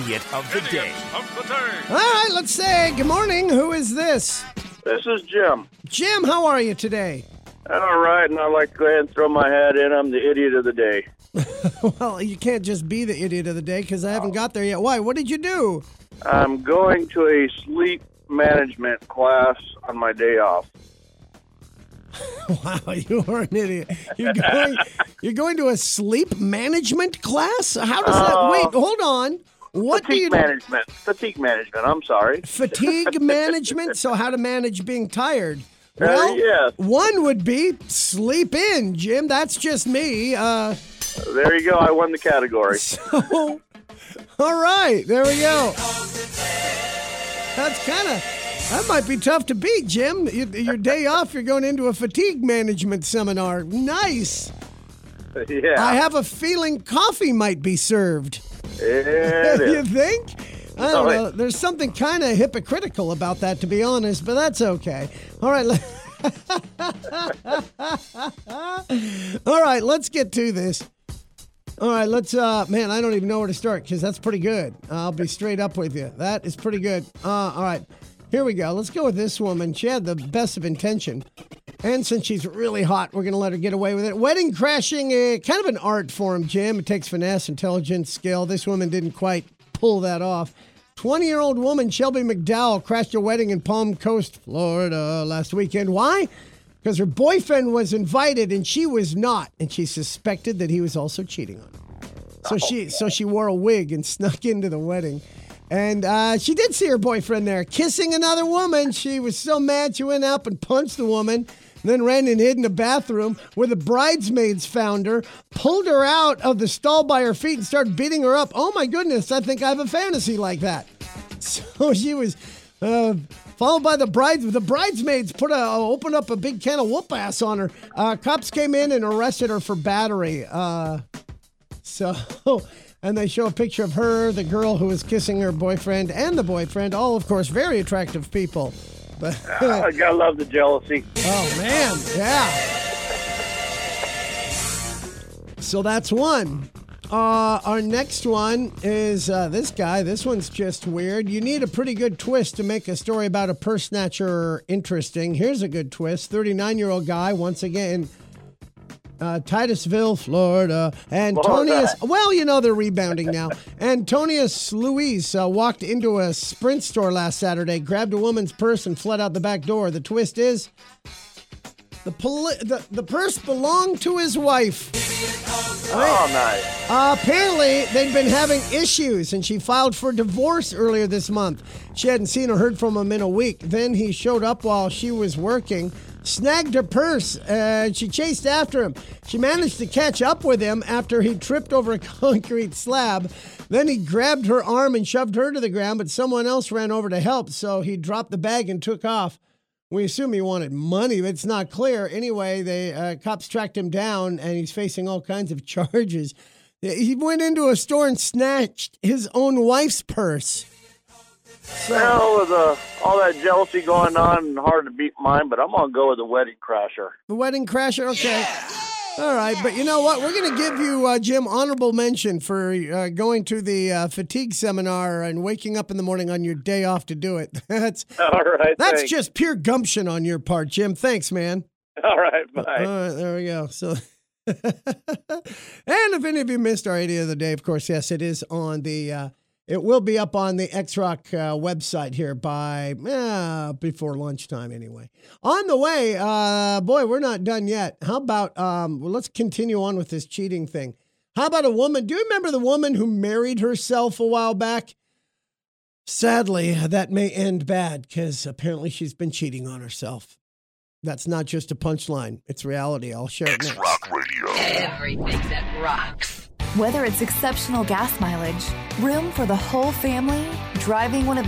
idiot of the day. All right, let's say good morning. Who is this? This is Jim. Jim, how are you today? All right, and I'd like to go ahead and throw my hat in. I'm the idiot of the day. Well, you can't just be the idiot of the day because I haven't got there yet. Why? What did you do? I'm going to a sleep management class on my day off. Wow, you are an idiot. You're going to a sleep management class? How does that? Wait, hold on. What do you management? Fatigue management. I'm sorry. Fatigue management. So how to manage being tired? Well, yes. One would be sleep in, Jim. That's just me. There you go. I won the category. So, all right, there we go. That might be tough to beat, Jim. Your day off, you're going into a fatigue management seminar. Nice. Yeah. I have a feeling coffee might be served. It is. You think? I don't know. There's something kind of hypocritical about that, to be honest, but that's okay. All right. All right, let's get to this. All right, let's, man, I don't even know where to start because that's pretty good. I'll be straight up with you. That is pretty good. All right, here we go. Let's go with this woman. She had the best of intention. And since she's really hot, we're going to let her get away with it. Wedding crashing, kind of an art form, Jim. It takes finesse, intelligence, skill. This woman didn't quite pull that off. 20-year-old woman, Shelby McDowell, crashed a wedding in Palm Coast, Florida last weekend. Why? Because her boyfriend was invited and she was not, and she suspected that he was also cheating on her. So she wore a wig and snuck into the wedding. And she did see her boyfriend there kissing another woman. She was so mad she went up and punched the woman, and then ran and hid in the bathroom where the bridesmaids found her, pulled her out of the stall by her feet and started beating her up. Oh my goodness, I think I have a fantasy like that. So she was followed by the bridesmaids opened up a big can of whoop ass on her. Cops came in and arrested her for battery. And they show a picture of her, the girl who was kissing her boyfriend, and the boyfriend, all, of course, very attractive people. But I gotta love the jealousy. Oh, man, yeah. So that's one. Our next one is this guy. This one's just weird. You need a pretty good twist to make a story about a purse snatcher interesting. Here's a good twist. 39-year-old guy, once again, Titusville, Florida. Antonius, well, you know, they're rebounding now. Antonius Luis walked into a Sprint store last Saturday, grabbed a woman's purse, and fled out the back door. The twist is the purse belonged to his wife. Oh, nice. Apparently, they'd been having issues, and she filed for divorce earlier this month. She hadn't seen or heard from him in a week. Then he showed up while she was working, snagged her purse, and she chased after him. She managed to catch up with him after he tripped over a concrete slab. Then he grabbed her arm and shoved her to the ground, but someone else ran over to help, so he dropped the bag and took off. We assume he wanted money, but it's not clear. Anyway, the cops tracked him down, and he's facing all kinds of charges. He went into a store and snatched his own wife's purse. Well, with all that jealousy going on, hard to beat mine, but I'm going to go with the wedding crasher. The wedding crasher? Okay. Yeah. All right, but you know what? We're going to give you, Jim, honorable mention for going to the fatigue seminar and waking up in the morning on your day off to do it. That's all right. That's thanks. just pure gumption on your part, Jim. Thanks, man. All right, bye. All right, there we go. So, and if any of you missed our idiot of the day, of course, yes, it is on the. It will be up on the X-Rock website here by before lunchtime anyway. On the way, boy, we're not done yet. How about, let's continue on with this cheating thing. How about a woman? Do you remember the woman who married herself a while back? Sadly, that may end bad because apparently she's been cheating on herself. That's not just a punchline. It's reality. I'll share it next. X-Rock Radio. Everything that rocks. Whether it's exceptional gas mileage, room for the whole family, driving one of